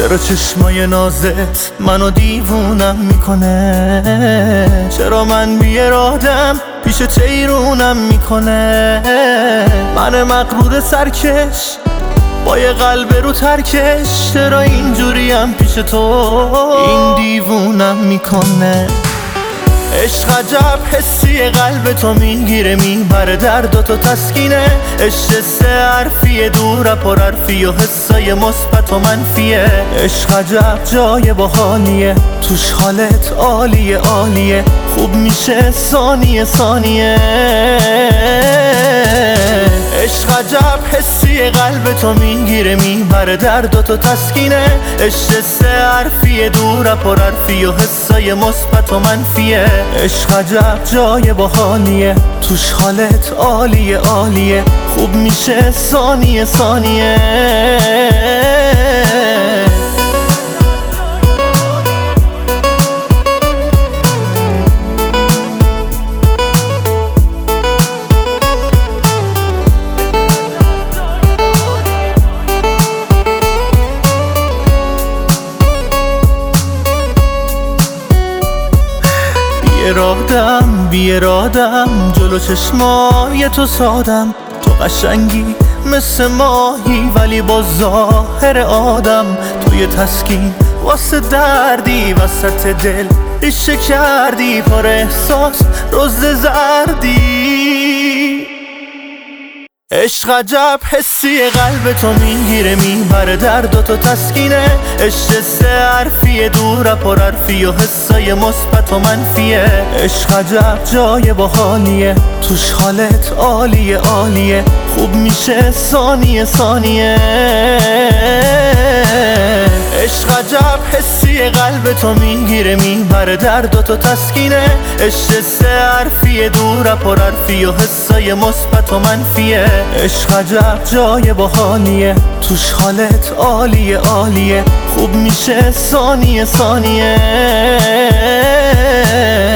چرا چشمای نازت منو دیوونم میکنه؟ چرا من بی ارادم پیش تیرونم میکنه؟ من مغرور سرکش با یه قلب رو ترکش، چرا اینجوریم پیش تو این دیوونم میکنه؟ عشق عجب حسی قلب تو میگیره میبره درداتو تسکینه. عشق سه حرفیه دور پر حرفی و حسای مثبت و منفیه. عشق عجب جای باحالیه توش حالت عالیه عالیه، خوب میشه ثانیه ثانیه. عشق عجب حسی قلب تو میگیره میبره درداتو تسکینه. عشق سه حرفیه دور پر حرفی و حسای مثبت و منفیه. عشق عجب جای باحالیه توش حالت عالیه عالیه، خوب میشه ثانیه ثانیه. بی ارادم جلو چشمای تو سادم. تو قشنگی مثل ماهی ولی با ظاهر آدم. توی تسکین واسه دردی وسط دل ریشه کردی، پر احساس رز زردی. عشق عجب حسی قلب تو میگیره میبره درداتو تسکینه. عشق سه حرفیه دور پر حرفی و حسای مثبت و منفیه. عشق عجب جای باحالیه توش حالت عالیه عالیه، خوب میشه ثانیه ثانیه. عشق عجب حسی قلب تو میگیره میبره درداتو تسکینه. عشق سه حرفیه دور پر حرفی و حسای مثبت و منفیه. عشق عجب جای باحالیه توش حالت عالیه عالیه، خوب میشه ثانیه ثانیه.